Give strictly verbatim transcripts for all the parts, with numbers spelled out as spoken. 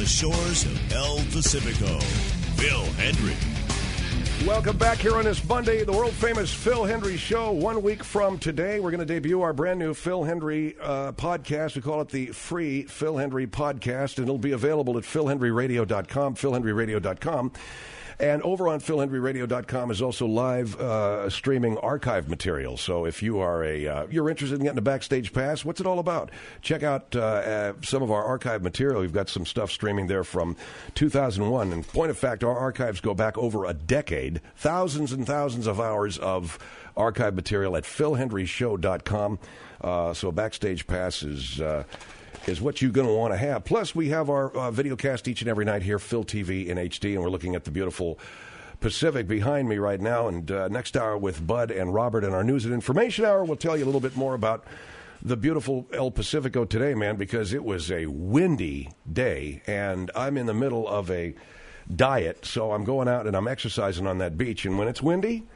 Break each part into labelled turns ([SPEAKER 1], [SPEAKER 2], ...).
[SPEAKER 1] the shores of El Pacifico, Phil Hendrie.
[SPEAKER 2] Welcome back here on this Monday, the world-famous Phil Hendrie Show. One week from today, we're going to debut our brand-new Phil Hendrie uh, podcast. We call it the Free Phil Hendrie Podcast, and it'll be available at phil hendrie radio dot com, phil hendrie radio dot com. And over on phil hendrie radio dot com is also live uh, streaming archive material. So if you are a uh, you're interested in getting a backstage pass, what's it all about? Check out uh, uh, some of our archive material. We've got some stuff streaming there from two thousand one. And point of fact, our archives go back over a decade. Thousands and thousands of hours of archive material at phil hendrie show dot com. Uh, so a backstage pass is... Uh, is what you're going to want to have. Plus, we have our uh, video cast each and every night here, Phil T V in H D, and we're looking at the beautiful Pacific behind me right now. And uh, next hour with Bud and Robert in our News and Information Hour, we'll tell you a little bit more about the beautiful El Pacifico today, man, because it was a windy day, and I'm in the middle of a diet, so I'm going out and I'm exercising on that beach. And when it's windy,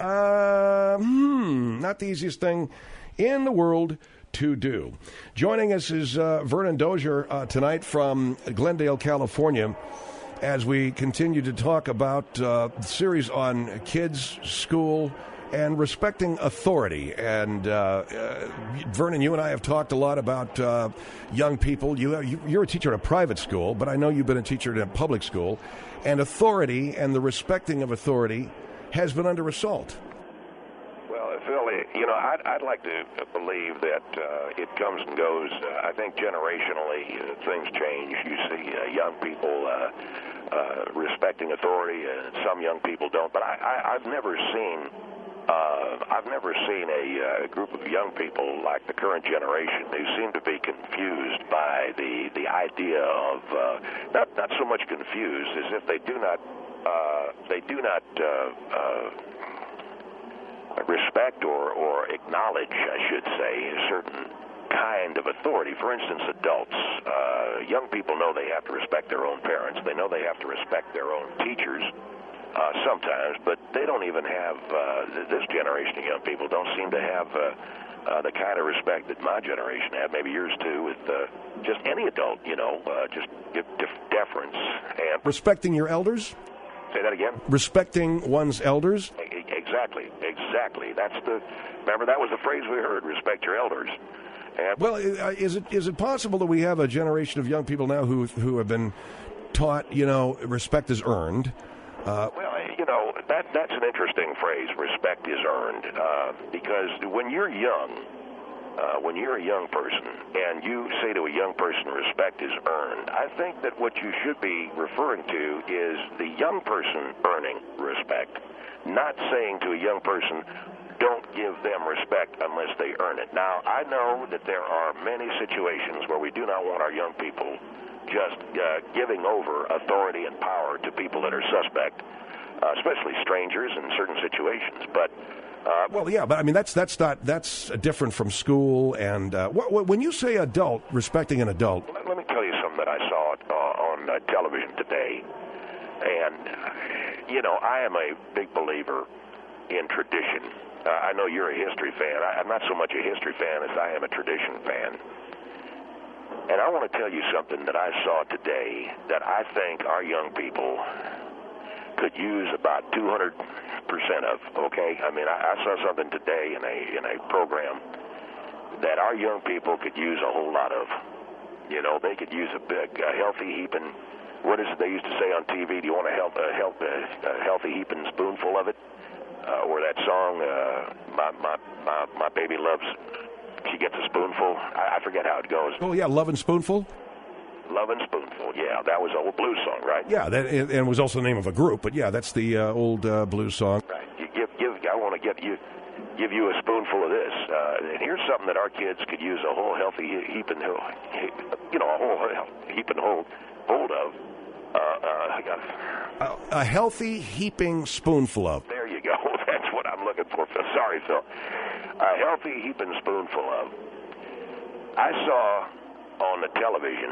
[SPEAKER 2] uh, hmm, not the easiest thing in the world to do. Joining us is uh, Vernon Dozier uh, tonight from Glendale, California, as we continue to talk about uh, the series on kids, school, and respecting authority. And uh, uh, Vernon, you and I have talked a lot about uh, young people. You, you, you're a teacher at a private school, but I know you've been a teacher at a public school. And authority and the respecting of authority has been under assault.
[SPEAKER 3] Phil, you know, I'd, I'd like to believe that uh, it comes and goes. Uh, I think generationally uh, things change. You see uh, young people uh, uh, respecting authority, and some young people don't. But I, I, I've never seen, uh, I've never seen a uh, group of young people like the current generation who seem to be confused by the the idea of uh, not not so much confused as if they do not uh, they do not. Uh, uh, respect or, or acknowledge, I should say, a certain kind of authority. For instance, adults. Uh, young people know they have to respect their own parents. They know they have to respect their own teachers uh, sometimes, but they don't even have, uh, this generation of young people don't seem to have uh, uh, the kind of respect that my generation had, maybe yours too, with uh, just any adult, you know, uh, just give def- deference. And
[SPEAKER 2] respecting your elders?
[SPEAKER 3] Say that again?
[SPEAKER 2] Respecting one's elders?
[SPEAKER 3] Exactly, exactly. That's the, remember, that was the phrase we heard, respect your elders. And
[SPEAKER 2] well, is it is it possible that we have a generation of young people now who who have been taught, you know, respect is earned? Uh,
[SPEAKER 3] well, you know, that that's an interesting phrase, respect is earned, uh, because when you're young, uh, when you're a young person and you say to a young person, respect is earned, I think that what you should be referring to is the young person earning respect. Not saying to a young person, don't give them respect unless they earn it. Now, I know that there are many situations where we do not want our young people just uh, giving over authority and power to people that are suspect, uh, especially strangers in certain situations. But uh,
[SPEAKER 2] well, yeah, but I mean that's that's not that's different from school. And uh, wh- wh- when you say adult, respecting an adult,
[SPEAKER 3] let, let me tell you something that I saw uh, on uh, television today. And, you know, I am a big believer in tradition. Uh, I know you're a history fan. I, I'm not so much a history fan as I am a tradition fan. And I want to tell you something that I saw today that I think our young people could use about two hundred percent of, okay? I mean, I, I saw something today in a in a program that our young people could use a whole lot of. You know, they could use a big, uh, healthy heaping. What is it they used to say on T V? Do you want to help a help a healthy heaping spoonful of it? Uh, or that song, uh, my my my my baby loves. She gets a spoonful. I, I forget how it goes.
[SPEAKER 2] Oh yeah, Love and Spoonful.
[SPEAKER 3] Love and Spoonful. Yeah, that was an old blues song, right?
[SPEAKER 2] Yeah, that and it was also the name of a group. But yeah, that's the uh, old uh, blues song.
[SPEAKER 3] Right. You give give. I want to give you give you a spoonful of this. Uh, and here's something that our kids could use a whole healthy heaping, you know, a whole heaping hold hold of. Uh, uh, I got
[SPEAKER 2] a, a healthy heaping spoonful of.
[SPEAKER 3] There you go. That's what I'm looking for, Phil. Sorry, Phil. A healthy heaping spoonful of. I saw on the television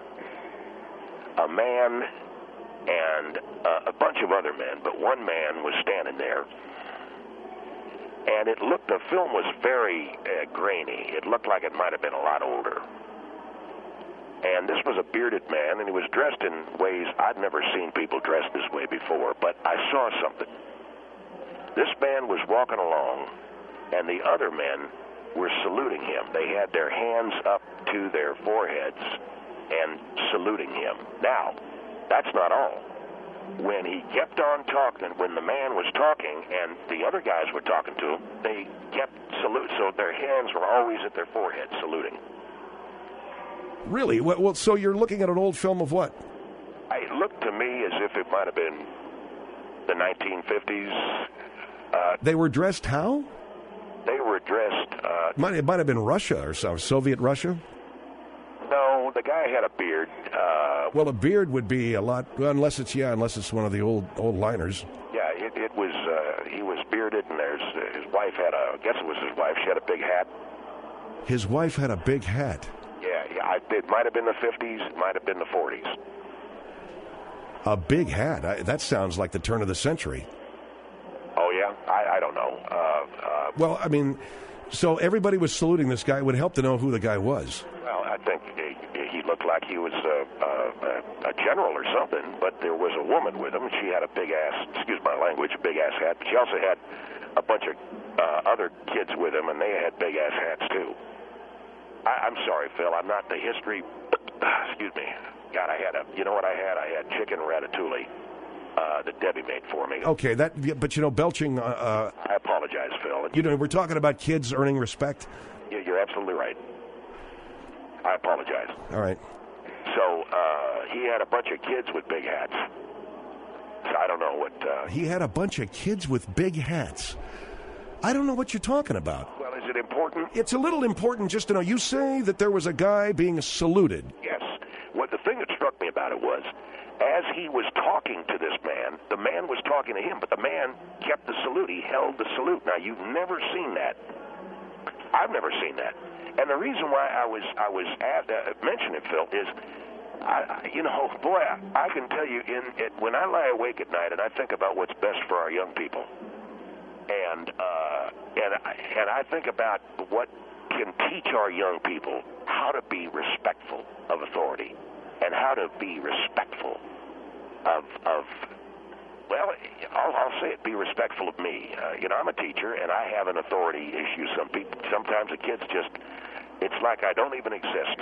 [SPEAKER 3] a man and uh, a bunch of other men, but one man was standing there, and it looked, the film was very uh, grainy. It looked like it might have been a lot older. And this was a bearded man, and he was dressed in ways I'd never seen people dressed this way before, but I saw something. This man was walking along, and the other men were saluting him. They had their hands up to their foreheads and saluting him. Now, that's not all. When he kept on talking, when the man was talking and the other guys were talking to him, they kept salute, so their hands were always at their forehead saluting.
[SPEAKER 2] Really? Well, well, so you're looking at an old film of what?
[SPEAKER 3] It looked to me as if it might have been the nineteen fifties. Uh,
[SPEAKER 2] they were dressed how?
[SPEAKER 3] They were dressed... Uh,
[SPEAKER 2] might, it might have been Russia or something, Soviet Russia?
[SPEAKER 3] No, the guy had a beard. Uh,
[SPEAKER 2] well, a beard would be a lot, unless it's, yeah, unless it's one of the old old liners.
[SPEAKER 3] Yeah, it, it was, uh, he was bearded, and there's uh, his wife had a, I guess it was his wife, she had a big hat.
[SPEAKER 2] His wife had a big hat?
[SPEAKER 3] Yeah, yeah, I, it might have been the fifties, it might have been the forties.
[SPEAKER 2] A big hat? I, that sounds like the turn of the century.
[SPEAKER 3] Oh, yeah? I, I don't know. Uh, uh,
[SPEAKER 2] well, I mean, so everybody was saluting this guy. It would help to know who the guy was.
[SPEAKER 3] Well, I think he, he looked like he was a, a, a general or something, but there was a woman with him. She had a big-ass, excuse my language, a big-ass hat. But she also had a bunch of uh, other kids with him, and they had big-ass hats, too. I, I'm sorry, Phil. I'm not the history... Excuse me. God, I had a... You know what I had? I had chicken ratatouille uh, that Debbie made for me.
[SPEAKER 2] Okay, that... But, you know, belching... Uh, uh,
[SPEAKER 3] I apologize, Phil.
[SPEAKER 2] You know, we're talking about kids earning respect.
[SPEAKER 3] You're absolutely right. I apologize.
[SPEAKER 2] All right.
[SPEAKER 3] So, uh, he had a bunch of kids with big hats. So I don't know what... Uh,
[SPEAKER 2] he had a bunch of kids with big hats. I don't know what you're talking about.
[SPEAKER 3] Well, is it important?
[SPEAKER 2] It's a little important just to know. You say that there was a guy being saluted.
[SPEAKER 3] Yes. What the thing that struck me about it was, as he was talking to this man, the man was talking to him, but the man kept the salute. He held the salute. Now, you've never seen that. I've never seen that. And the reason why I was I was at, uh, mentioning it, Phil, is, I, you know, boy, I, I can tell you, in it, when I lie awake at night and I think about what's best for our young people, and uh, and I, and I think about what can teach our young people how to be respectful of authority and how to be respectful of of well, I'll, I'll say it, be respectful of me. Uh, you know, I'm a teacher and I have an authority issue. Some people, sometimes the kids just, it's like I don't even exist.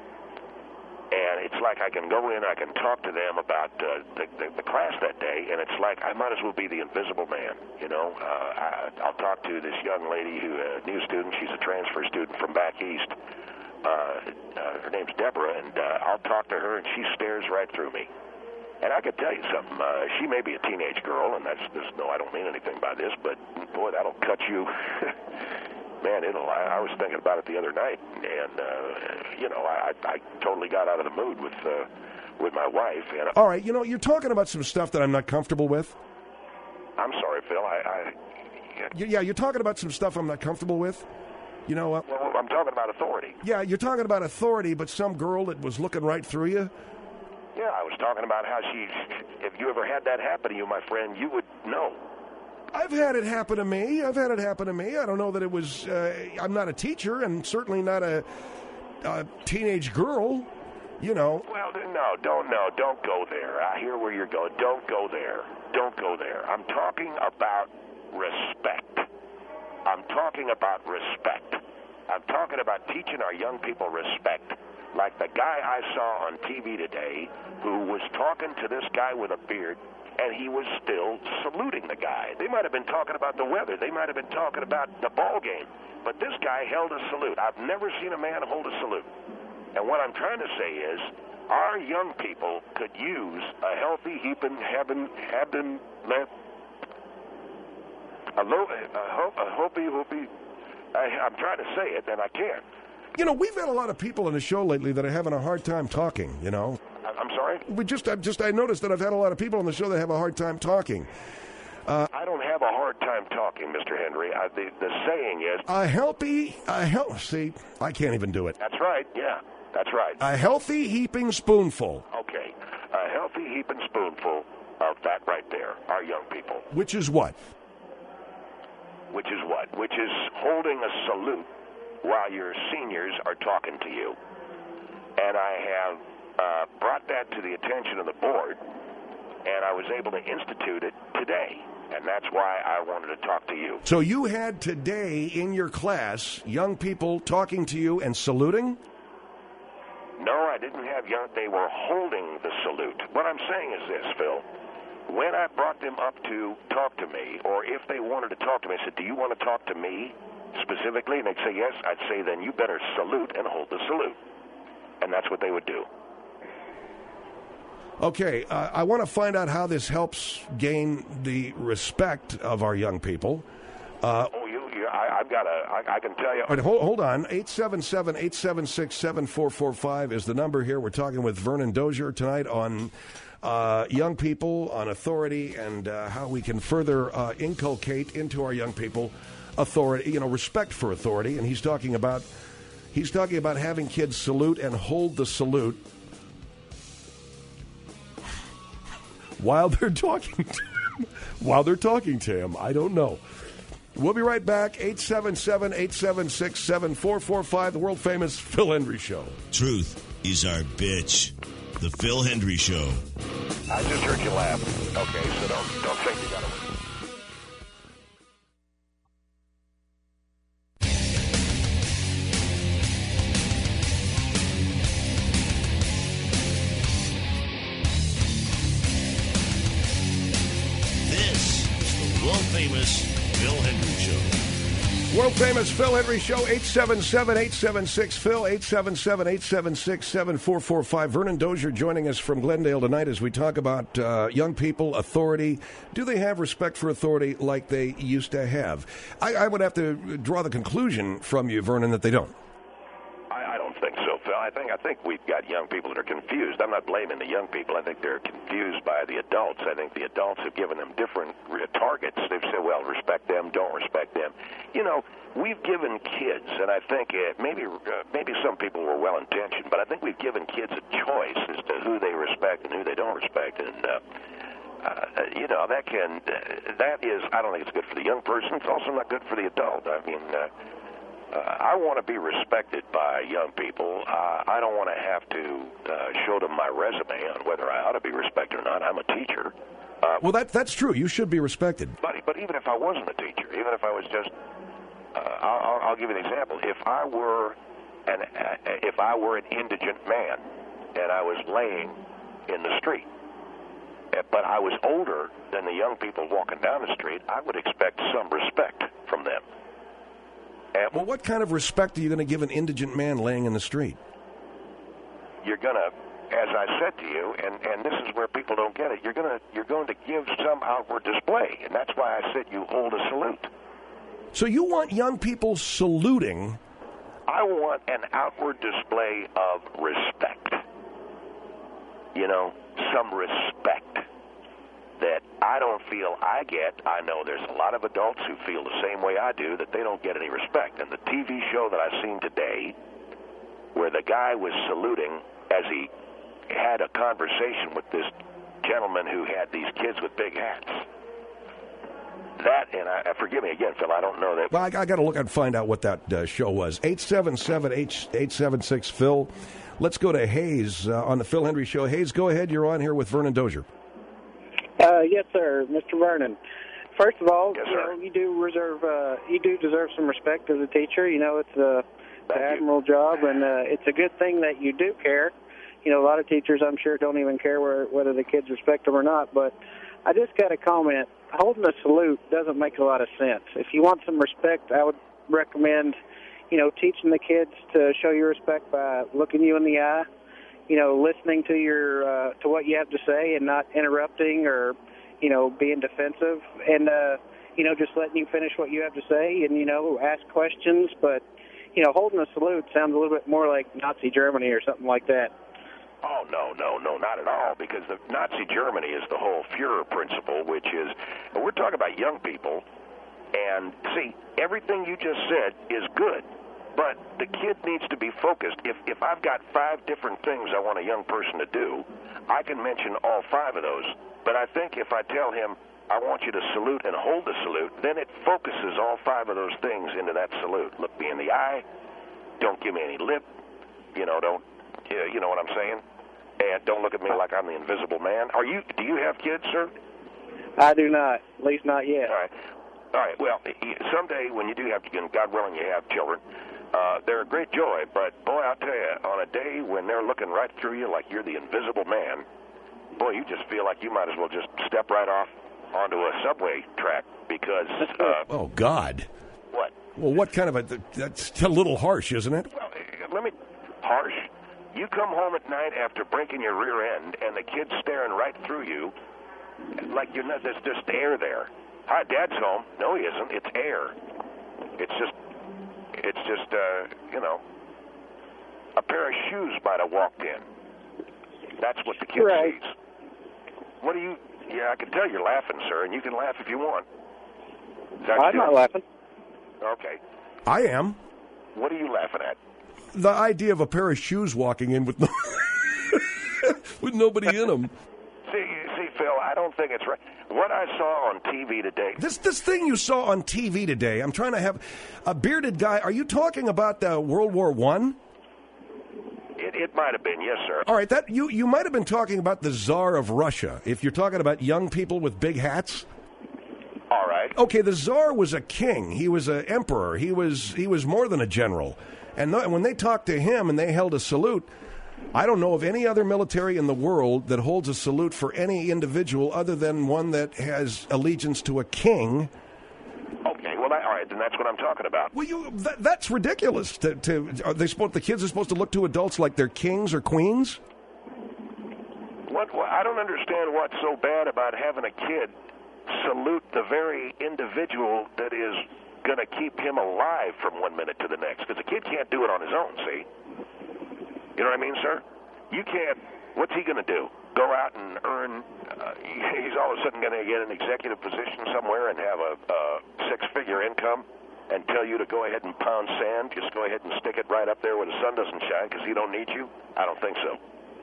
[SPEAKER 3] And it's like I can go in, I can talk to them about uh, the, the, the class that day, and it's like I might as well be the invisible man, you know. Uh, I, I'll talk to this young lady, who a new student, she's a transfer student from back east. Uh, uh, her name's Deborah, and uh, I'll talk to her, and she stares right through me. And I could tell you something, uh, she may be a teenage girl, and that's, this, no, I don't mean anything by this, but boy, that'll cut you. Man, it'll. I, I was thinking about it the other night, and uh, you know, I, I totally got out of the mood with uh, with my wife. And
[SPEAKER 2] all right, you know, you're talking about some stuff that I'm not comfortable with.
[SPEAKER 3] I'm sorry, Phil. I, I
[SPEAKER 2] yeah. yeah, you're talking about some stuff I'm not comfortable with. You know, uh,
[SPEAKER 3] well, I'm talking about authority.
[SPEAKER 2] Yeah, you're talking about authority, but some girl that was looking right through you.
[SPEAKER 3] Yeah, I was talking about how she. If you ever had that happen to you, my friend, you would know.
[SPEAKER 2] I've had it happen to me. I've had it happen to me. I don't know that it was... Uh, I'm not a teacher and certainly not a, a teenage girl, you know.
[SPEAKER 3] Well, no, don't, no, don't go there. I hear where you're going. Don't go there. Don't go there. I'm talking about respect. I'm talking about respect. I'm talking about teaching our young people respect. Like the guy I saw on T V today who was talking to this guy with a beard, and he was still saluting the guy. They might have been talking about the weather. They might have been talking about the ball game. But this guy held a salute. I've never seen a man hold a salute. And what I'm trying to say is, our young people could use a healthy, heaping, heaven, heaven, a low, a hoopy, hoopy. I'm trying to say it, and I can't.
[SPEAKER 2] You know, we've had a lot of people on the show lately that are having a hard time talking, you know.
[SPEAKER 3] I'm sorry?
[SPEAKER 2] We just, I just, I noticed that I've had a lot of people on the show that have a hard time talking.
[SPEAKER 3] Uh, I don't have a hard time talking, Mister Henry. I, the, the saying is...
[SPEAKER 2] A healthy, a hel- see, I can't even do it.
[SPEAKER 3] That's right, yeah, that's right.
[SPEAKER 2] A healthy heaping spoonful.
[SPEAKER 3] Okay, a healthy heaping spoonful of that right there, our young people.
[SPEAKER 2] Which is what?
[SPEAKER 3] Which is what? Which is holding a salute while your seniors are talking to you. and I have uh, brought that to the attention of the board, and I was able to institute it today. And that's why I wanted to talk to you.
[SPEAKER 2] So you had today in your class young people talking to you and saluting?
[SPEAKER 3] No, I didn't have young. They were holding the salute. What I'm saying is this, Phil. When I brought them up to talk to me, or if they wanted to talk to me, I said, do you want to talk to me specifically? And they'd say yes. I'd say, then you better salute and hold the salute. And that's what they would do.
[SPEAKER 2] Okay, uh, I want to find out how this helps gain the respect of our young people. Uh,
[SPEAKER 3] oh, you, you I, I've got a, I, I can tell you.
[SPEAKER 2] All right, hold, hold on. eight seven seven, eight seven six, seven four four five is the number here. We're talking with Vernon Dozier tonight on uh, young people, on authority, and uh, how we can further uh, inculcate into our young people authority, you know, respect for authority. And he's talking about, he's talking about having kids salute and hold the salute while they're talking to him. While they're talking to him. I don't know. We'll be right back. eight seven seven, eight seven six, seven four four five, the world-famous Phil Hendrie Show.
[SPEAKER 1] Truth is our bitch. The Phil Hendrie Show.
[SPEAKER 3] I just heard you laugh. Okay, so don't, don't think you got to...
[SPEAKER 1] World-famous Phil Hendrie Show.
[SPEAKER 2] World-famous Phil Hendrie Show, eight seven seven, eight seven six, Phil, eight seven seven, eight seven six, seven four four five. Vernon Dozier joining us from Glendale tonight as we talk about uh, young people, authority. Do they have respect for authority like they used to have? I, I would have to draw the conclusion from you, Vernon, that they don't.
[SPEAKER 3] I, I don't think so, Phil. I think I think we've got young people that are confused. I'm not blaming the young people. I think they're confused by the adults. I think the adults have given them different targets. They've said, well, respect them, don't respect them. You know, we've given kids, and I think uh, maybe uh, maybe some people were well-intentioned, but I think we've given kids a choice as to who they respect and who they don't respect. And, uh, uh, you know, that can, uh, that is, I don't think it's good for the young person. It's also not good for the adult. I mean, uh, Uh, I want to be respected by young people. Uh, I don't want to have to uh, show them my resume on whether I ought to be respected or not. I'm a teacher. Uh,
[SPEAKER 2] well, that that's true. You should be respected.
[SPEAKER 3] But, but even if I wasn't a teacher, even if I was just, uh, I'll, I'll give you an example. If I were an uh, if I were an indigent man and I was laying in the street, but I was older than the young people walking down the street, I would expect some respect from them. And
[SPEAKER 2] well, what kind of respect are you going to give an indigent man laying in the street?
[SPEAKER 3] You're going to, as I said to you, and, and this is where people don't get it, you're going to you're going to give some outward display, and that's why I said you hold a salute.
[SPEAKER 2] So you want young people saluting?
[SPEAKER 3] I want an outward display of respect. You know, some respect that I don't feel I get. I know there's a lot of adults who feel the same way I do, that they don't get any respect. And the T V show that I've seen today, where the guy was saluting as he had a conversation with this gentleman who had these kids with big hats. That, and I, forgive me again, Phil, I don't know that.
[SPEAKER 2] Well, I, I got to look and find out what that uh, show was. eight seven seven, eight seven six, Phil. Let's go to Hayes uh, on the Phil Hendrie Show. Hayes, go ahead. You're on here with Vernon Dozier.
[SPEAKER 4] Uh, yes, sir, Mister Vernon. First of all,
[SPEAKER 3] yes,
[SPEAKER 4] you know, you do reserve, uh, you do deserve some respect as a teacher. You know, it's a an admirable job, and uh, it's a good thing that you do care. You know, a lot of teachers, I'm sure, don't even care where, whether the kids respect them or not. But I just got a comment. Holding a salute doesn't make a lot of sense. If you want some respect, I would recommend, you know, teaching the kids to show you respect by looking you in the eye. You know, listening to your uh, to what you have to say and not interrupting or, you know, being defensive, and uh, you know, just letting you finish what you have to say, and you know, ask questions. But you know, holding a salute sounds a little bit more like Nazi Germany or something like that.
[SPEAKER 3] Oh, no, no, no, not at all, because the Nazi Germany is the whole Führer principle, which is, we're talking about young people, and see, everything you just said is good. But the kid needs to be focused. If if I've got five different things I want a young person to do, I can mention all five of those. But I think if I tell him, I want you to salute and hold the salute, then it focuses all five of those things into that salute. Look me in the eye. Don't give me any lip. You know, don't Yeah, you know what I'm saying? And don't look at me like I'm the invisible man. Are you? Do you have kids, sir?
[SPEAKER 4] I do not, at least not yet.
[SPEAKER 3] All right. All right. Well, someday when you do have, God willing, you have children, uh, they're a great joy. But boy, I'll tell you, on a day when they're looking right through you like you're the invisible man, boy, you just feel like you might as well just step right off onto a subway track because. Uh,
[SPEAKER 2] oh God.
[SPEAKER 3] What?
[SPEAKER 2] Well, what kind of a? That's a little harsh, isn't it?
[SPEAKER 3] Well, let me. Harsh. You come home at night after breaking your rear end, and the kid's staring right through you, like you're not. There's just air there. Hi, Dad's home. No, he isn't. It's air. It's just. It's just. Uh, you know. A pair of shoes might have walked in. That's what the kid
[SPEAKER 4] right.
[SPEAKER 3] sees. What do you? Yeah, I can tell you're laughing, sir, and you can laugh if you want.
[SPEAKER 4] I'm not laughing.
[SPEAKER 3] Okay.
[SPEAKER 2] I am.
[SPEAKER 3] What are you laughing at?
[SPEAKER 2] The idea of a pair of shoes walking in with no with nobody in them.
[SPEAKER 3] See, see, Phil, I don't think it's right. What I saw on T V today.
[SPEAKER 2] This this thing you saw on T V today. I'm trying to have a bearded guy. Are you talking about uh, World War One?
[SPEAKER 3] It, it might have been, yes, sir.
[SPEAKER 2] All right, that you you might have been talking about the Tsar of Russia. If you're talking about young people with big hats.
[SPEAKER 3] All right.
[SPEAKER 2] Okay, the Tsar was a king. He was an emperor. He was he was more than a general. And th- when they talked to him and they held a salute, I don't know of any other military in the world that holds a salute for any individual other than one that has allegiance to a king.
[SPEAKER 3] Okay, well, that, all right, then that's what I'm talking about.
[SPEAKER 2] Well, you that, that's ridiculous. To, to are they supposed the kids are supposed to look to adults like they're kings or queens?
[SPEAKER 3] What? Well, I don't understand what's so bad about having a kid salute the very individual that is going to keep him alive from one minute to the next, because the kid can't do it on his own, see? You know what I mean, sir? You can't. What's he going to do? Go out and earn, uh, he's all of a sudden going to get an executive position somewhere and have a, a six-figure income and tell you to go ahead and pound sand, just go ahead and stick it right up there where the sun doesn't shine because he don't need you? I don't think so.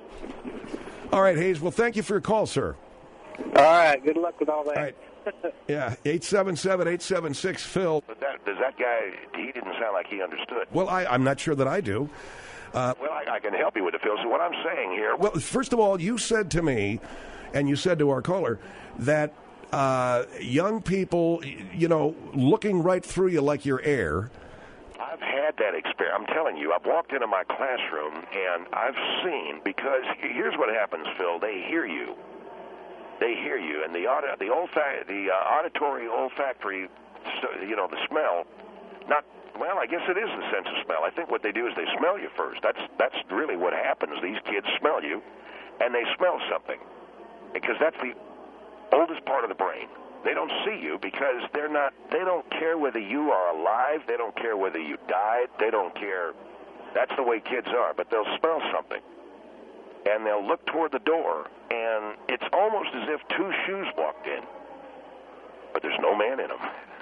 [SPEAKER 2] All right, Hayes, well, thank you for your call, sir.
[SPEAKER 4] All right, good luck with all that.
[SPEAKER 2] All right. Yeah, eight seven seven, eight seven six, Phil.
[SPEAKER 3] But that, does that guy, he didn't sound like he understood.
[SPEAKER 2] Well, I, I'm not sure that I do. Uh,
[SPEAKER 3] well, I, I can help you with it, Phil. So what I'm saying here...
[SPEAKER 2] Well, first of all, you said to me, and you said to our caller, that uh, young people, you know, looking right through you like you're air.
[SPEAKER 3] I've had that experience. I'm telling you, I've walked into my classroom, and I've seen, because here's what happens, Phil. They hear you. They hear you, and the audi- the olfac- the uh, auditory, olfactory, you know, the smell. Not well. I guess it is the sense of smell. I think what they do is they smell you first. That's that's really what happens. These kids smell you, and they smell something, because that's the oldest part of the brain. They don't see you because they're not. They don't care whether you are alive. They don't care whether you died. They don't care. That's the way kids are. But they'll smell something, and they'll look toward the door, and it's almost as if two shoes walked in, but there's no man in them.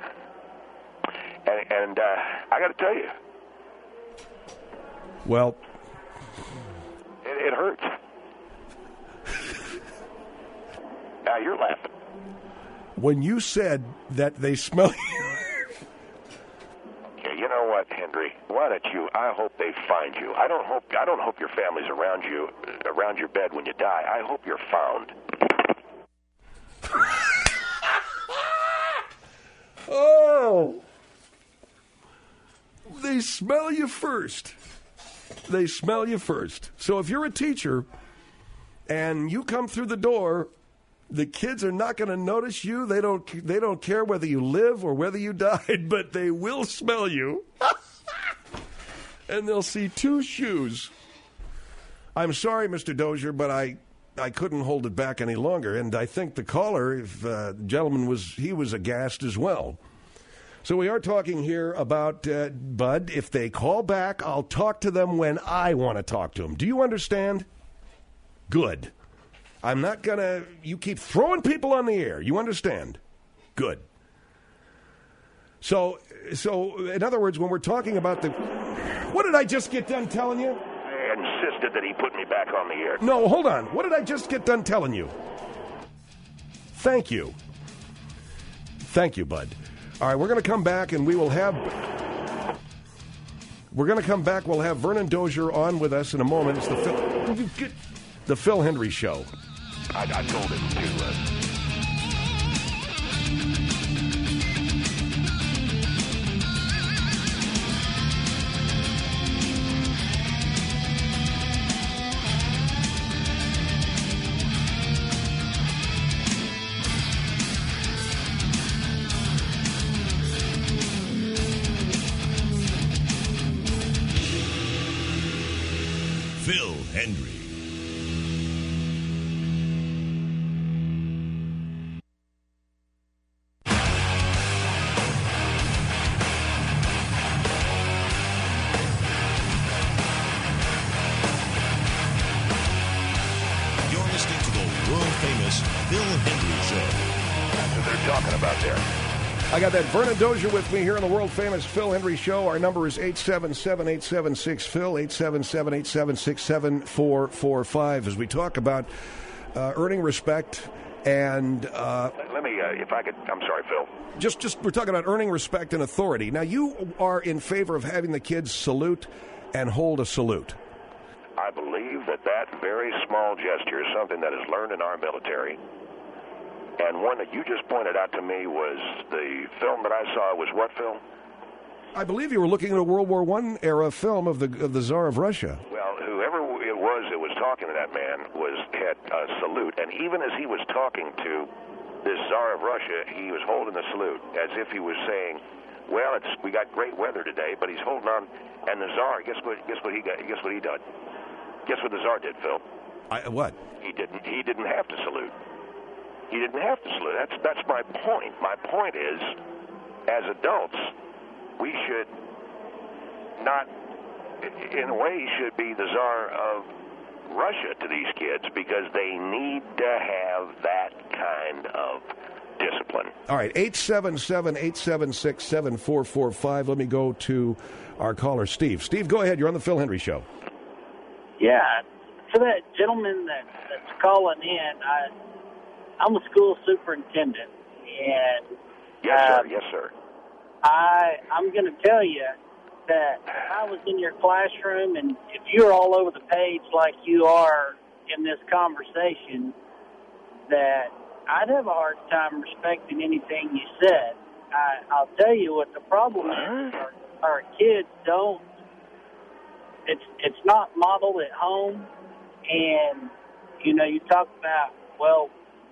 [SPEAKER 3] And, and uh, I got to tell you,
[SPEAKER 2] well,
[SPEAKER 3] it, it hurts. Now you're laughing.
[SPEAKER 2] When you said that they smell you.
[SPEAKER 3] Okay, you know what, Henry? Why don't you? I hope they find you. I don't hope. I don't hope your family's around you, around your bed when you die. I hope you're found.
[SPEAKER 2] Oh. They smell you first. They smell you first. So if you're a teacher and you come through the door, the kids are not going to notice you. They don't they don't care whether you live or whether you died, but they will smell you. And they'll see two shoes. I'm sorry, Mister Dozier, but I I couldn't hold it back any longer. And I think the caller, if uh, the gentleman was, he was aghast as well. So we are talking here about, uh, Bud, if they call back, I'll talk to them when I want to talk to them. Do you understand? Good. I'm not going to, you keep throwing people on the air. You understand? Good. So, so in other words, when we're talking about the, what did I just get done telling you?
[SPEAKER 3] I insisted that he put me back on the air.
[SPEAKER 2] No, hold on. What did I just get done telling you? Thank you. Thank you, Bud. All right, we're going to come back and we will have We're going to come back. We'll have Vernon Dozier on with us in a moment. It's the Phil, the Phil Hendrie Show.
[SPEAKER 3] I, I told him to... Uh,
[SPEAKER 1] Phil Hendrie. You're listening to the world-famous Phil Hendrie Show.
[SPEAKER 3] That's what they're talking about there.
[SPEAKER 2] I got that Vernon Dozier with me here on the world-famous Phil Hendrie Show. Our number is eight seven seven, eight seven six, Phil, eight seven seven, eight seven six, seven four four five, as we talk about uh, earning respect and... Uh,
[SPEAKER 3] Let me, uh, if I could, I'm sorry, Phil.
[SPEAKER 2] Just, just we're talking about earning respect and authority. Now, you are in favor of having the kids salute and hold a salute.
[SPEAKER 3] I believe that that very small gesture is something that is learned in our military. And one that you just pointed out to me was the film that I saw was what film?
[SPEAKER 2] I believe you were looking at a World War One era film of the of the Tsar of Russia.
[SPEAKER 3] Well, whoever it was that was talking to that man was had a salute, and even as he was talking to this Tsar of Russia, he was holding the salute as if he was saying, "Well, it's we got great weather today," but he's holding on. And the Tsar, guess what? Guess what he got? Guess what he did? Guess what the Tsar did, Phil?
[SPEAKER 2] I, what?
[SPEAKER 3] He didn't. He didn't have to salute. He didn't have to salute. That's that's my point. My point is, as adults, we should not, in a way, should be the Tsar of Russia to these kids because they need to have that kind of discipline.
[SPEAKER 2] All right, eight seven seven, eight seven six, seven four four five. Let me go to our caller, Steve. Steve, go ahead. You're on the Phil Hendrie Show.
[SPEAKER 5] Yeah, for that gentleman that, that's calling in, I, I'm a school superintendent, and
[SPEAKER 3] yes, sir.
[SPEAKER 5] uh,
[SPEAKER 3] Yes, sir.
[SPEAKER 5] I I'm going to tell you that if I was in your classroom, and if you're all over the page like you are in this conversation, that I'd have a hard time respecting anything you said. I, I'll tell you what the problem is. Our, our kids don't. It's it's not modeled at home, and you know you talk about well.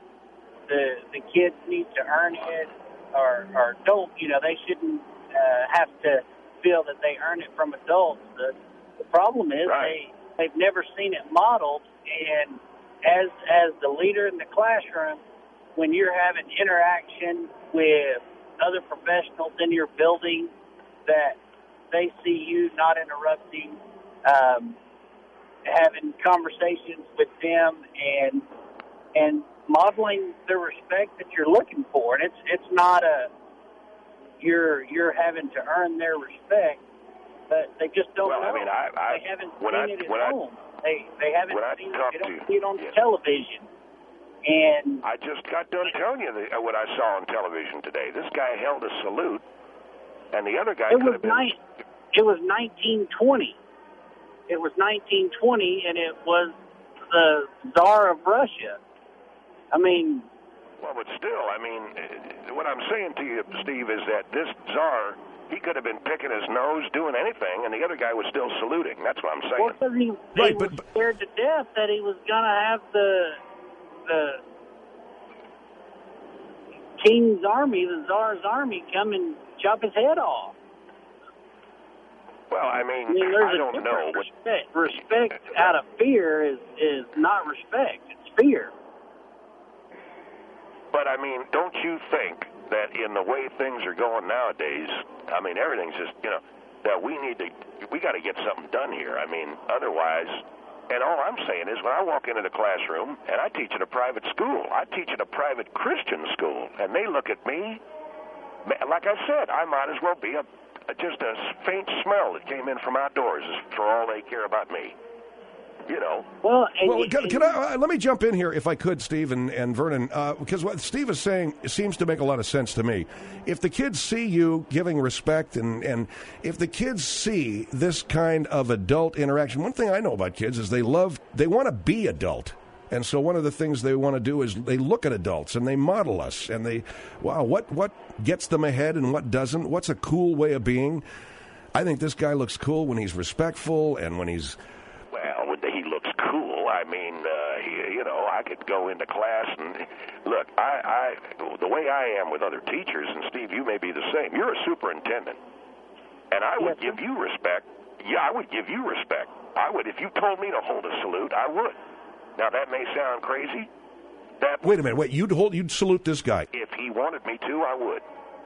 [SPEAKER 5] The, the kids need to earn it or, or don't, you know, they shouldn't uh, have to feel that they earn it from adults. The, the problem is
[SPEAKER 3] right.
[SPEAKER 5] they, they've never seen it modeled, and as as the leader in the classroom, when you're having interaction with other professionals in your building, that they see you not interrupting, um, having conversations with them, and and modeling the respect that you're looking for. And it's it's not a you're you're having to earn their respect, but they just don't
[SPEAKER 3] well,
[SPEAKER 5] know.
[SPEAKER 3] I mean, I, I,
[SPEAKER 5] they haven't
[SPEAKER 3] when
[SPEAKER 5] seen
[SPEAKER 3] I,
[SPEAKER 5] it at
[SPEAKER 3] when I,
[SPEAKER 5] home. They they haven't
[SPEAKER 3] when I
[SPEAKER 5] seen it.
[SPEAKER 3] talked
[SPEAKER 5] They don't
[SPEAKER 3] to-
[SPEAKER 5] see it on
[SPEAKER 3] yeah.
[SPEAKER 5] television. And
[SPEAKER 3] I just got done telling you the, what I saw on television today. This guy held a salute, and the other guy
[SPEAKER 5] it
[SPEAKER 3] could
[SPEAKER 5] was
[SPEAKER 3] have been...
[SPEAKER 5] nice. It was nineteen twenty. It was nineteen twenty, and it was the Tsar of Russia. I mean,
[SPEAKER 3] Well, but still, I mean, uh, what I'm saying to you, Steve, is that this Tsar, he could have been picking his nose, doing anything, and the other guy was still saluting. That's what I'm saying.
[SPEAKER 5] well, because he, he
[SPEAKER 2] Right,
[SPEAKER 5] was
[SPEAKER 2] but- but-
[SPEAKER 5] scared to death that he was going to have the the king's army, the Tsar's army, come and chop his head off.
[SPEAKER 3] Well, I mean,
[SPEAKER 5] I mean, there's
[SPEAKER 3] I
[SPEAKER 5] a
[SPEAKER 3] don't
[SPEAKER 5] difference.
[SPEAKER 3] know. What,
[SPEAKER 5] Respect, respect out of fear is is not respect; it's fear.
[SPEAKER 3] but, I mean, don't you think that in the way things are going nowadays, I mean, everything's just, you know, that we need to, we got to get something done here. I mean, otherwise, and all I'm saying is when I walk into the classroom, and I teach at a private school, I teach at a private Christian school, and they look at me, like I said, I might as well be a just a faint smell that came in from outdoors is for all they care about me. You know.
[SPEAKER 5] Well, and
[SPEAKER 2] Well,
[SPEAKER 5] you,
[SPEAKER 2] can,
[SPEAKER 5] and
[SPEAKER 2] can I, uh, let me jump in here, if I could, Steve and, and Vernon, uh, because what Steve is saying seems to make a lot of sense to me. If the kids see you giving respect, and, and if the kids see this kind of adult interaction, one thing I know about kids is they love, they want to be adult. And so one of the things they want to do is they look at adults and they model us, and they, wow, what, what gets them ahead and what doesn't? What's a cool way of being? I think this guy looks cool when he's respectful and when he's...
[SPEAKER 3] Well, when he looks cool, I mean, uh, he, you know, I could go into class and look. I, I, the way I am with other teachers, and Steve, you may be the same. You're a superintendent, and I would
[SPEAKER 5] yes,
[SPEAKER 3] give you respect. Yeah, I would give you respect. I would, if you told me to hold a salute, I would. Now that may sound crazy. That
[SPEAKER 2] Wait a minute. Wait, you'd hold, you'd salute this guy.
[SPEAKER 3] if he wanted me to, I would.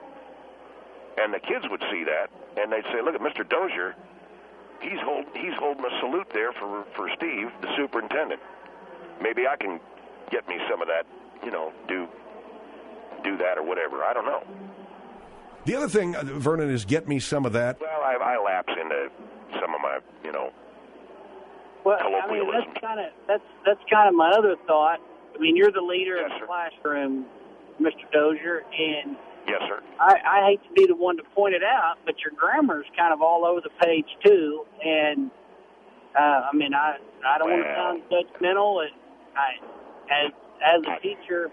[SPEAKER 3] And the kids would see that, and they'd say, "Look at Mister Dozier. He's hold, he's holding a salute there for for Steve, the superintendent. Maybe I can get me some of that, you know, do do that or whatever. I don't know."
[SPEAKER 2] The other thing, uh, Vernon, is get me some of that.
[SPEAKER 3] Well, I, I lapse into some of my, you know,
[SPEAKER 5] Well, I mean,
[SPEAKER 3] colloquialism.
[SPEAKER 5] that's kind of that's that's kind of my other thought. I mean, you're the leader
[SPEAKER 3] Yes,
[SPEAKER 5] of the
[SPEAKER 3] sir.
[SPEAKER 5] classroom, Mister Dozier, and
[SPEAKER 3] Yes, sir.
[SPEAKER 5] I, I hate to be the one to point it out, but your grammar's kind of all over the page too. And uh, I mean, I I don't want to
[SPEAKER 3] Well.
[SPEAKER 5] sound judgmental, and I as as a teacher,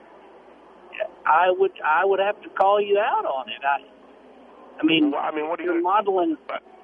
[SPEAKER 5] I would I would have to call you out on it. I I mean,
[SPEAKER 3] Well, I mean, what do
[SPEAKER 5] you're
[SPEAKER 3] you?
[SPEAKER 5] modeling.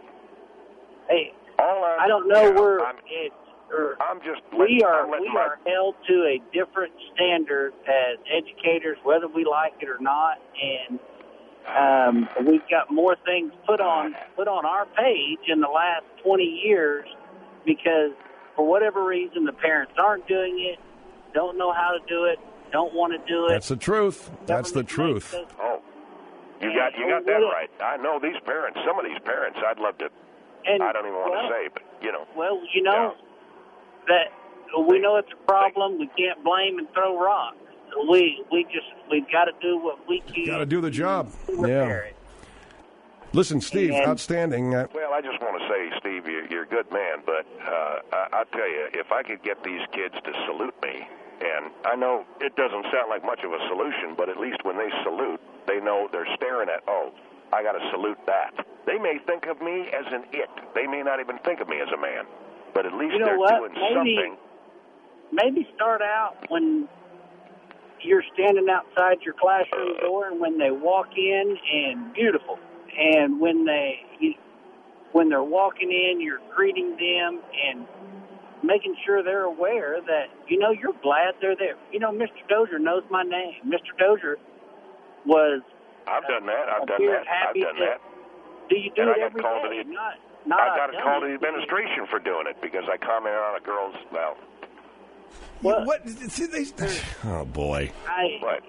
[SPEAKER 5] Hey,
[SPEAKER 3] All I'm,
[SPEAKER 5] I don't know
[SPEAKER 3] yeah,
[SPEAKER 5] where
[SPEAKER 3] I'm,
[SPEAKER 5] it's. Or
[SPEAKER 3] I'm just.
[SPEAKER 5] we
[SPEAKER 3] letting-
[SPEAKER 5] are
[SPEAKER 3] I'm letting
[SPEAKER 5] we
[SPEAKER 3] my-
[SPEAKER 5] are held to a different standard as educators, whether we like it or not, and um, we've got more things put on put on our page in the last twenty years because for whatever reason the parents aren't doing it, don't know how to do it, don't want to do it.
[SPEAKER 2] That's the truth. That's the
[SPEAKER 5] Government
[SPEAKER 2] truth.
[SPEAKER 5] makes us-
[SPEAKER 3] Oh, you got you got that right. I know these parents. Some of these parents, I'd love to.
[SPEAKER 5] And,
[SPEAKER 3] I don't even want
[SPEAKER 5] well,
[SPEAKER 3] to say, but you know.
[SPEAKER 5] Well, you know that we know it's a problem. We can't blame and throw rocks. We we just we've got to do what we can.
[SPEAKER 2] Got to do the job.
[SPEAKER 5] to repair
[SPEAKER 2] Yeah.
[SPEAKER 5] it.
[SPEAKER 2] Listen, Steve,
[SPEAKER 5] And-
[SPEAKER 2] outstanding. Uh,
[SPEAKER 3] Well, I just want to say, Steve, you're, you're a good man, but uh, I, I'll tell you, if I could get these kids to salute me, and I know it doesn't sound like much of a solution, but at least when they salute, they know they're staring at, oh, I got to salute that. They may think of me as an it. They may not even think of me as a man, but at least
[SPEAKER 5] You know
[SPEAKER 3] they're
[SPEAKER 5] what?
[SPEAKER 3] doing
[SPEAKER 5] Maybe-
[SPEAKER 3] something.
[SPEAKER 5] Maybe start out when you're standing outside your classroom door, and when they walk in, and beautiful, and when they you, when they're walking in, you're greeting them and making sure they're aware that you know you're glad they're there. You know, Mister Dozier knows my name. Mister Dozier was.
[SPEAKER 3] I've done that. I've
[SPEAKER 5] uh,
[SPEAKER 3] done
[SPEAKER 5] we're
[SPEAKER 3] that. I've
[SPEAKER 5] happy
[SPEAKER 3] done
[SPEAKER 5] to-
[SPEAKER 3] that.
[SPEAKER 5] Do you do
[SPEAKER 3] And I
[SPEAKER 5] it
[SPEAKER 3] got
[SPEAKER 5] every
[SPEAKER 3] called to
[SPEAKER 5] day?
[SPEAKER 3] the-
[SPEAKER 5] Not, not
[SPEAKER 3] I got
[SPEAKER 5] I've
[SPEAKER 3] a
[SPEAKER 5] done
[SPEAKER 3] call to
[SPEAKER 5] it.
[SPEAKER 3] the administration for doing it because I commented on a girl's, well,
[SPEAKER 5] Well,
[SPEAKER 2] what? See, they, oh, boy.
[SPEAKER 5] I,
[SPEAKER 3] what?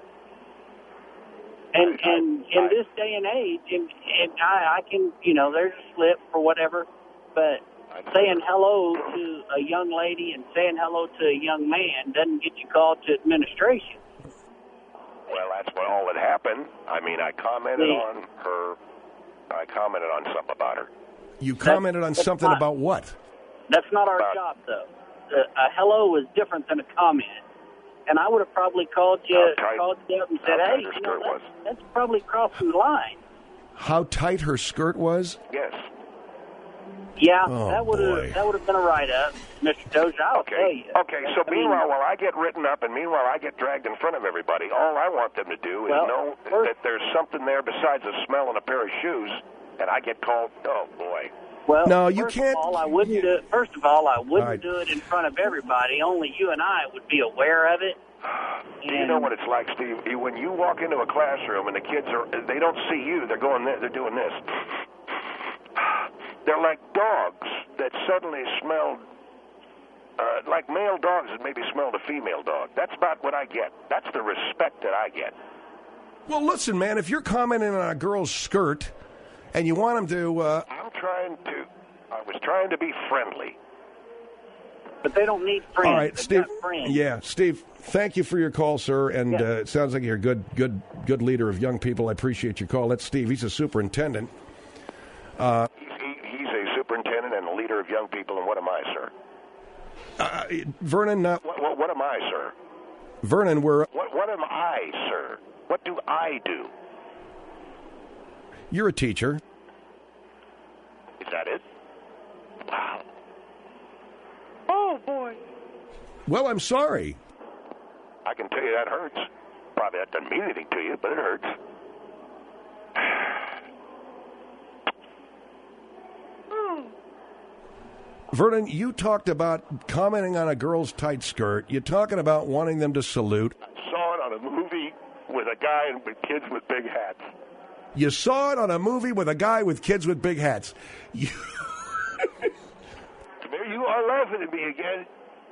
[SPEAKER 5] And
[SPEAKER 3] I-
[SPEAKER 5] and
[SPEAKER 3] I-
[SPEAKER 5] in this day and age, and and I, I can, you know, there's a slip or whatever, but saying hello to a young lady and saying hello to a young man doesn't get you called to administration.
[SPEAKER 3] Well, that's what all that happened. I mean, I commented
[SPEAKER 5] Yeah.
[SPEAKER 3] on her. I commented on something about her.
[SPEAKER 2] You commented on
[SPEAKER 5] that's
[SPEAKER 2] something
[SPEAKER 5] not-
[SPEAKER 2] about what?
[SPEAKER 5] That's not our
[SPEAKER 3] About-
[SPEAKER 5] job, though. Uh, a hello is different than a comment. And I would have probably called you,
[SPEAKER 3] How tight-
[SPEAKER 5] called you up and
[SPEAKER 3] how
[SPEAKER 5] said,
[SPEAKER 3] tight
[SPEAKER 5] "Hey,
[SPEAKER 3] her
[SPEAKER 5] you know,
[SPEAKER 3] skirt
[SPEAKER 5] that's,
[SPEAKER 3] was.
[SPEAKER 5] that's probably crossing the line."
[SPEAKER 2] How tight her skirt was?
[SPEAKER 3] Yes.
[SPEAKER 5] Yeah,
[SPEAKER 2] Oh,
[SPEAKER 5] that would
[SPEAKER 2] boy.
[SPEAKER 5] have that would have been a write up, Mister Dozier. I'll tell
[SPEAKER 3] Okay.
[SPEAKER 5] you.
[SPEAKER 3] Okay. So
[SPEAKER 5] I mean,
[SPEAKER 3] meanwhile, while I get written up, and meanwhile I get dragged in front of everybody, all I want them to do is
[SPEAKER 5] Well,
[SPEAKER 3] know
[SPEAKER 5] first-
[SPEAKER 3] that there's something there besides a smell and a pair of shoes, and I get called. Oh boy.
[SPEAKER 5] Well,
[SPEAKER 2] No, you
[SPEAKER 5] first
[SPEAKER 2] can't-
[SPEAKER 5] Of all, I wouldn't do it. First of all, I wouldn't
[SPEAKER 2] All right.
[SPEAKER 5] do it in front of everybody. Only you and I would be aware of it.
[SPEAKER 3] Do you know what it's like, Steve? You- When you walk into a classroom and the kids are—they don't see you. They're going. They're doing this. They're like dogs that suddenly smelled, uh, like male dogs that maybe smelled a female dog. That's about what I get. That's the respect that I get.
[SPEAKER 2] Well, listen, man, if you're commenting on a girl's skirt and you want them to... Uh,
[SPEAKER 3] I'm trying to. I was trying to be friendly.
[SPEAKER 5] But they don't need friends.
[SPEAKER 2] all right,
[SPEAKER 5] They've
[SPEAKER 2] Steve.
[SPEAKER 5] got friends.
[SPEAKER 2] Yeah, Steve, thank you for your call, sir. And
[SPEAKER 5] Yeah.
[SPEAKER 2] uh, it sounds like you're a good, good, good leader of young people. I appreciate your call. That's Steve. He's a superintendent.
[SPEAKER 3] He's, he, he's a superintendent and a leader of young people, and what am I, sir?
[SPEAKER 2] Vernon. Uh,
[SPEAKER 3] what, what, what am I, sir?
[SPEAKER 2] Vernon, we're.
[SPEAKER 3] What, what am I, sir? What do I do?
[SPEAKER 2] You're a teacher.
[SPEAKER 3] Is that it? Wow.
[SPEAKER 5] Oh, boy.
[SPEAKER 2] Well, I'm sorry.
[SPEAKER 3] I can tell you that hurts. Probably that doesn't mean anything to you, but it hurts.
[SPEAKER 2] Vernon, you talked about commenting on a girl's tight skirt. You're talking about wanting them to salute.
[SPEAKER 3] I saw it on a movie with a guy with kids with big hats.
[SPEAKER 2] You saw it on a movie with a guy with kids with big hats. You...
[SPEAKER 3] There you are laughing at me again.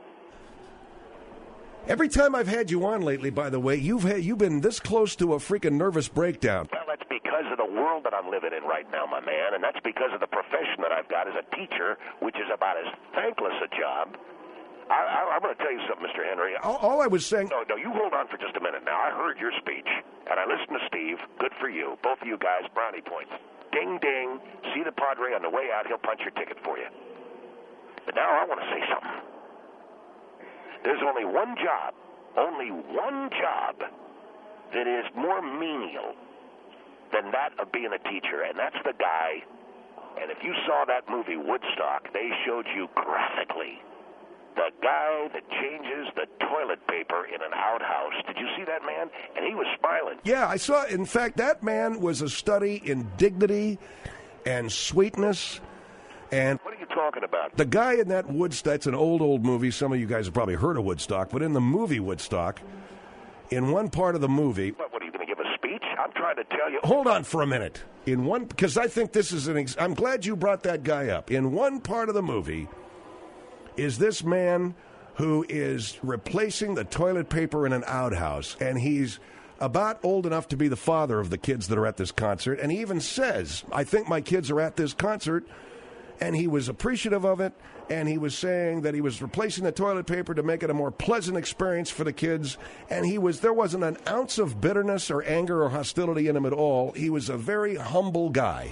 [SPEAKER 2] Every time I've had you on lately, by the way, you've had, you've been this close to a freaking nervous breakdown.
[SPEAKER 3] Well, that's because of the world that I'm living in right now, my man, and that's because of the profession that I've got as a teacher, which is about as thankless a job. I, I, I'm going to tell you something, Mister Henry.
[SPEAKER 2] All, all I was saying...
[SPEAKER 3] No, no, you hold on for just a minute now. I heard your speech, and I listened to Steve. Good for you. Both of you guys, brownie points. Ding, ding. See the Padre on the way out. He'll punch your ticket for you. But now I want to say something. There's only one job, only one job that is more menial than that of being a teacher, and that's the guy. And if you saw that movie Woodstock, they showed you graphically the guy that changes the toilet paper in an outhouse. Did you see that man? And he was smiling.
[SPEAKER 2] Yeah, I saw. In fact, that man was a study in dignity and sweetness. And
[SPEAKER 3] what are you talking about?
[SPEAKER 2] The guy in that Woodstock, it's an old, old movie. Some of you guys have probably heard of Woodstock, but in the movie Woodstock, in one part of the movie...
[SPEAKER 3] What, what are you going to give a speech? I'm trying to tell you...
[SPEAKER 2] Hold on for a minute. In one, because I think this is an... Ex- I'm glad you brought that guy up. In one part of the movie is this man who is replacing the toilet paper in an outhouse, and he's about old enough to be the father of the kids that are at this concert, and he even says, I think my kids are at this concert... And he was appreciative of it, and he was saying that he was replacing the toilet paper to make it a more pleasant experience for the kids. And he was there wasn't an ounce of bitterness or anger or hostility in him at all. He was a very humble guy.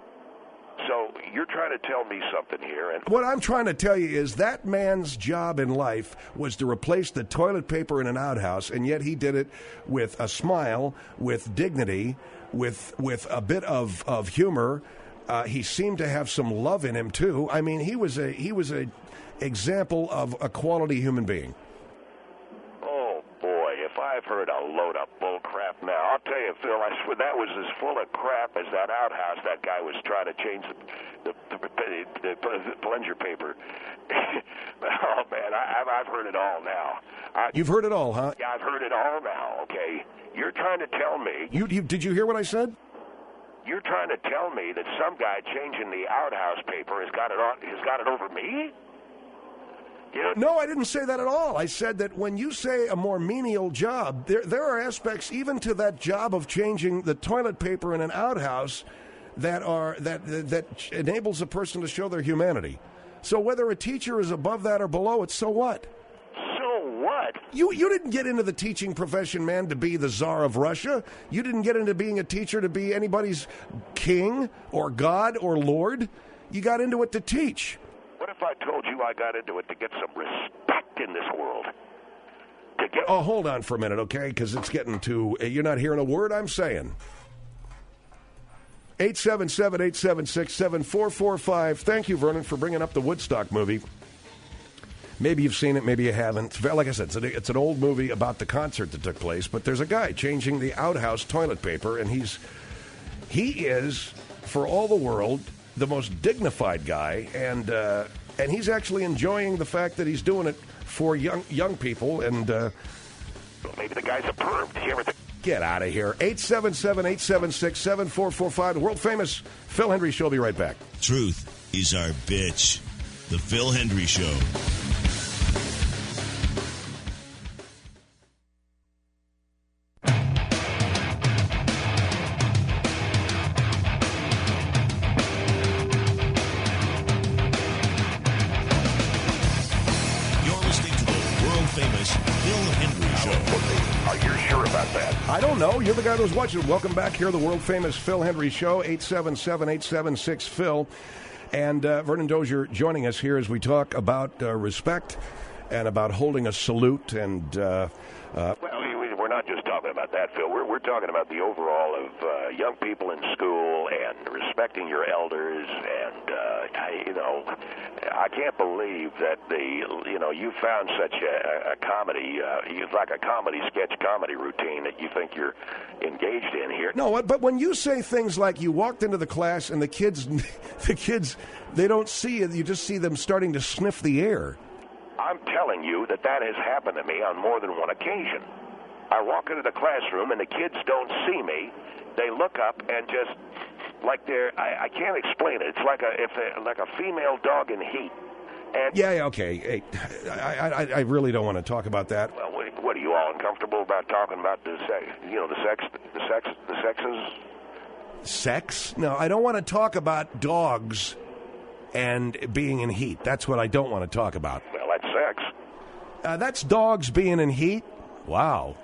[SPEAKER 3] So you're trying to tell me something here. And
[SPEAKER 2] what I'm trying to tell you is that man's job in life was to replace the toilet paper in an outhouse, and yet he did it with a smile, with dignity, with with a bit of, of humor. Uh, he seemed to have some love in him too. I mean, he was a he was a example of a quality human being.
[SPEAKER 3] Oh boy, if I've heard a load of bull crap now, I'll tell you, Phil. I swear that was as full of crap as that outhouse that guy was trying to change the the, the, the, the plunger paper. Oh man, I, I've I've heard it all now. I,
[SPEAKER 2] You've heard it all, huh?
[SPEAKER 3] Yeah, I've heard it all now. Okay, you're trying to tell me.
[SPEAKER 2] You, you did you hear what I said?
[SPEAKER 3] You're trying to tell me that some guy changing the outhouse paper has got it on, has got it over me? You know?
[SPEAKER 2] No, I didn't say that at all. I said that when you say a more menial job, there there are aspects even to that job of changing the toilet paper in an outhouse that are that that enables a person to show their humanity. So whether a teacher is above that or below it, so what?
[SPEAKER 3] So what?
[SPEAKER 2] You you didn't get into the teaching profession, man, to be the Tsar of Russia. You didn't get into being a teacher to be anybody's king or God or Lord. You got into it to teach.
[SPEAKER 3] What if I told you I got into it to get some respect in this world? To get...
[SPEAKER 2] Oh, hold on for a minute, okay? Because it's getting too... You're not hearing a word I'm saying. eight seven seven, eight seven six, seven four four five. Thank you, Vernon, for bringing up the Woodstock movie. Maybe you've seen it, maybe you haven't. Like I said, it's, a, it's an old movie about the concert that took place, but there's a guy changing the outhouse toilet paper, and he's he is, for all the world, the most dignified guy, and uh, and he's actually enjoying the fact that he's doing it for young young people, and uh,
[SPEAKER 3] well, maybe the guy's a perv. Did you ever think?
[SPEAKER 2] Get out of here. eight seven seven, eight seven six, seven four four five. The world-famous Phil Hendrie Show will be right back.
[SPEAKER 1] Truth is our bitch. The Phil Hendrie Show.
[SPEAKER 2] I don't know. You're the guy that was watching. Welcome back here, the world-famous Phil Hendrie Show, eight seven seven, eight seven six, Phil. And uh, Vernon Dozier joining us here as we talk about uh, respect and about holding a salute and. Uh, uh,
[SPEAKER 3] well, we, we're not just talking about that, Phil. We're we're talking about the overall of uh, young people in school and respecting your elders, and uh, I, you know, I can't believe that the you know you found such a, a comedy, uh, it's like a comedy sketch comedy routine that you think you're engaged in here.
[SPEAKER 2] No, but when you say things like you walked into the class and the kids, the kids, they don't see it, you just see them starting to sniff the air.
[SPEAKER 3] I'm telling you that that has happened to me on more than one occasion. I walk into the classroom and the kids don't see me. They look up and just like they're I, I can't explain it. It's like a if a, like a female dog in heat. And
[SPEAKER 2] yeah, yeah, okay. Hey, I, I I really don't want to talk about that.
[SPEAKER 3] Well, what, what are you all uncomfortable about talking about the sex? You know, the sex, the sex, the sexes.
[SPEAKER 2] Sex? No, I don't want to talk about dogs and being in heat. That's what I don't want to talk about.
[SPEAKER 3] Well, that's sex.
[SPEAKER 2] Uh, that's dogs being in heat? Wow.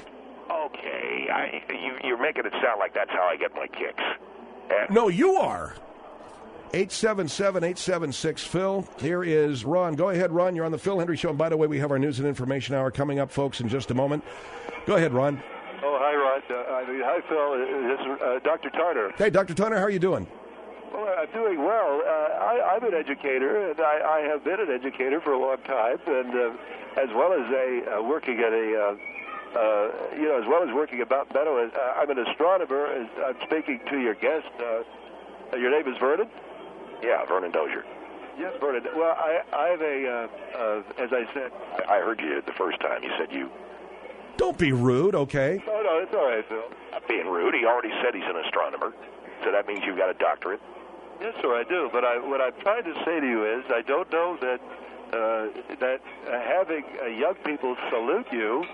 [SPEAKER 3] Okay, I, you, you're making it sound like that's how I get my kicks. And
[SPEAKER 2] no, you are. eight seven seven, eight seven six, Phil. Here is Ron. Go ahead, Ron. You're on the Phil Hendry Show. And by the way, we have our news and information hour coming up, folks, in just a moment. Go ahead, Ron.
[SPEAKER 6] Oh, hi, Ron. Uh, I mean, hi, Phil. This is uh, Doctor Tarter.
[SPEAKER 2] Hey, Doctor Tarter, how are you doing?
[SPEAKER 6] Well, I'm doing well. Uh, I, I'm an educator, and I, I have been an educator for a long time, and uh, as well as a uh, working at a, uh, uh, you know, as well as working at Mount Meadow, uh, I'm an astronomer. As I'm speaking to your guest. Uh, your name is Vernon?
[SPEAKER 3] Yeah, Vernon Dozier.
[SPEAKER 6] Yes, Vernon. Well, I, I have a, uh, uh, as I said,
[SPEAKER 3] I, I heard you the first time. You said you.
[SPEAKER 2] Don't be rude, okay?
[SPEAKER 6] No, no, it's all right, Phil.
[SPEAKER 3] Not being rude. He already said he's an astronomer, so that means you've got a doctorate.
[SPEAKER 6] Yes, sir, I do. But I, what I'm trying to say to you is, I don't know that uh, that uh, having uh, young people salute you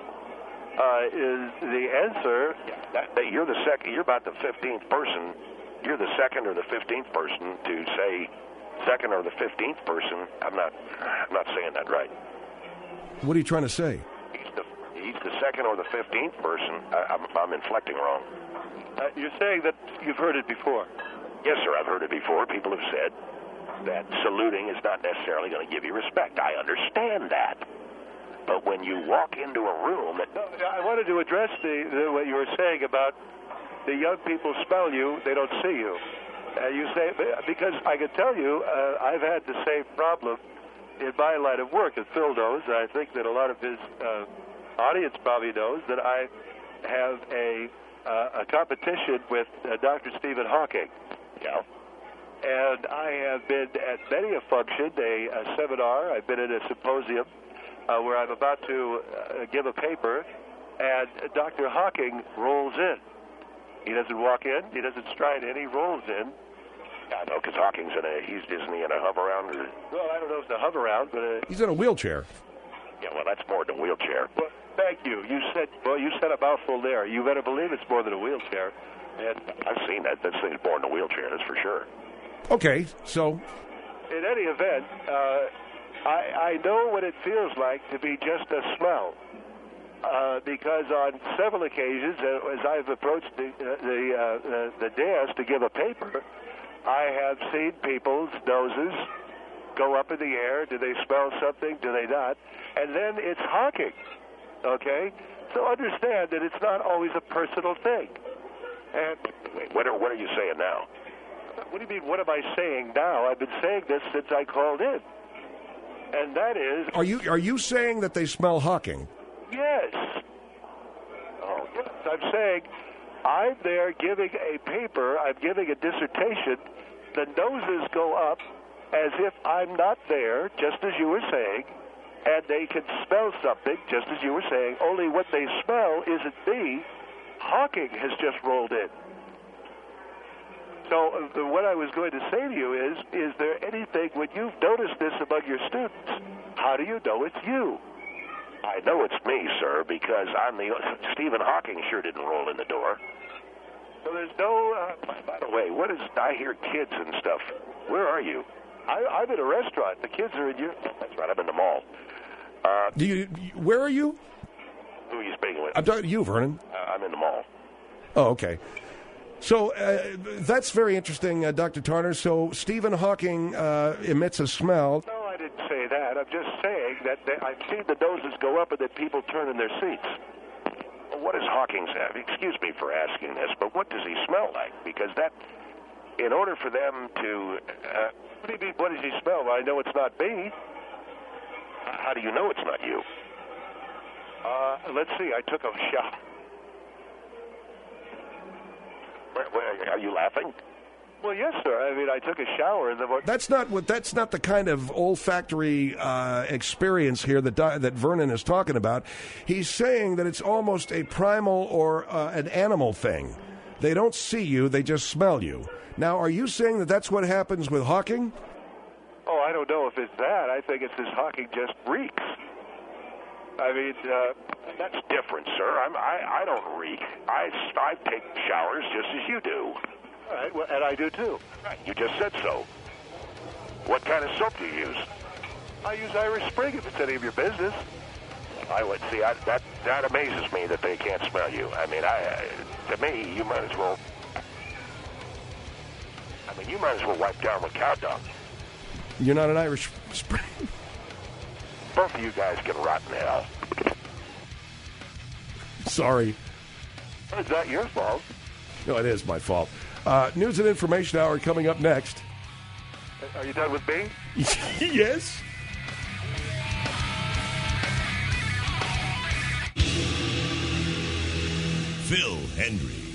[SPEAKER 6] uh, is the answer.
[SPEAKER 3] Yeah, that, that you're the second. You're about the fifteenth person. You're the second or the fifteenth person to say second or the fifteenth person. I'm not. I'm not saying that right.
[SPEAKER 2] What are you trying to say?
[SPEAKER 3] He's the he's the second or the fifteenth person. I, I'm, I'm inflecting wrong.
[SPEAKER 6] Uh, you're saying that you've heard it before.
[SPEAKER 3] Yes, sir, I've heard it before. People have said that saluting is not necessarily going to give you respect. I understand that. But when you walk into a room... That...
[SPEAKER 6] No, I wanted to address the, the what you were saying about the young people smell you, they don't see you. Uh, you say, because I can tell you, uh, I've had the same problem in my line of work, and Phil knows, and I think that a lot of his uh, audience probably knows, that I have a, uh, a competition with uh, Doctor Stephen Hawking.
[SPEAKER 3] Yeah.
[SPEAKER 6] And I have been at many a function, a, a seminar, I've been at a symposium uh, where I'm about to uh, give a paper, and Doctor Hawking rolls in. He doesn't walk in, he doesn't stride in, he rolls in.
[SPEAKER 3] I know, because Hawking's in a, he's, isn't he in a hover-around? Or...
[SPEAKER 6] Well, I don't know if it's a hover-around, but... Uh,
[SPEAKER 2] he's in a wheelchair.
[SPEAKER 3] Yeah, well, that's more than a wheelchair.
[SPEAKER 6] Well, thank you. You said, well, you said a mouthful there. You better believe it's more than a wheelchair.
[SPEAKER 3] And I've seen that. That thing's more than a wheelchair, that's for sure.
[SPEAKER 2] Okay, so...
[SPEAKER 6] In any event, uh, I, I know what it feels like to be just a smell. Uh, because on several occasions, uh, as I've approached the, uh, the, uh, the, the dais to give a paper, I have seen people's noses go up in the air. Do they smell something? Do they not? And then it's Hawking, okay? So understand that it's not always a personal thing. And
[SPEAKER 3] wait, what are, what are you saying now?
[SPEAKER 6] What do you mean, what am I saying now? I've been saying this since I called in. And that is...
[SPEAKER 2] Are you are you saying that they smell Hawking?
[SPEAKER 6] Yes. Oh, yes. I'm saying I'm there giving a paper, I'm giving a dissertation, the noses go up as if I'm not there, just as you were saying, and they can smell something, just as you were saying, only what they smell isn't me. Hawking has just rolled in. So uh, what I was going to say to you is, is there anything, when you've noticed this among your students, how do you know it's you?
[SPEAKER 3] I know it's me, sir, because I'm the... Stephen Hawking sure didn't roll in the door.
[SPEAKER 6] So there's no... Uh,
[SPEAKER 3] by, by the way, what is... I hear kids and stuff. Where are you?
[SPEAKER 6] I, I'm in a restaurant. The kids are in your...
[SPEAKER 3] That's right, I'm in the mall. Uh,
[SPEAKER 2] Do you? Where are you?
[SPEAKER 3] Who are you speaking with?
[SPEAKER 2] I'm talking to you, Vernon.
[SPEAKER 3] Uh, I'm in the mall.
[SPEAKER 2] Oh, okay. So uh, that's very interesting, uh, Doctor Tarter. So Stephen Hawking uh, emits a smell.
[SPEAKER 6] No, I didn't say that. I'm just saying that they, I've seen the noses go up and then people turn in their seats.
[SPEAKER 3] Well, what does Hawkins have? Excuse me for asking this, but what does he smell like? Because that, in order for them to... Uh,
[SPEAKER 6] what do you mean, what does he smell? Well, I know it's not me.
[SPEAKER 3] How do you know it's not you?
[SPEAKER 6] Uh, let's see. I took a shower.
[SPEAKER 3] Are you laughing?
[SPEAKER 6] Well, yes, sir. I mean, I took a shower. And then what...
[SPEAKER 2] That's not what. That's not the kind of olfactory uh, experience here that Di- that Vernon is talking about. He's saying that it's almost a primal or uh, an animal thing. They don't see you; they just smell you. Now, are you saying that that's what happens with Hawking?
[SPEAKER 6] Oh, I don't know if it's that. I think it's this Hawking just reeks. I mean, uh,
[SPEAKER 3] that's different, sir. I'm, I I don't reek. I I take showers just as you do.
[SPEAKER 6] All right, well, and I do too.
[SPEAKER 3] You just said so. What kind of soap do you use?
[SPEAKER 6] I use Irish Spring if it's any of your business.
[SPEAKER 3] I would see. I, that that amazes me that they can't smell you. I mean, I uh, to me, you might as well. I mean, you might as well wipe down with cow dung.
[SPEAKER 2] You're not an Irish Spring.
[SPEAKER 3] Both of you guys can rot in hell.
[SPEAKER 2] Sorry.
[SPEAKER 6] It's not your fault.
[SPEAKER 2] No, it is my fault. Uh, news and information hour coming up next.
[SPEAKER 6] Are you done with me?
[SPEAKER 2] Yes.
[SPEAKER 1] Phil Hendrie.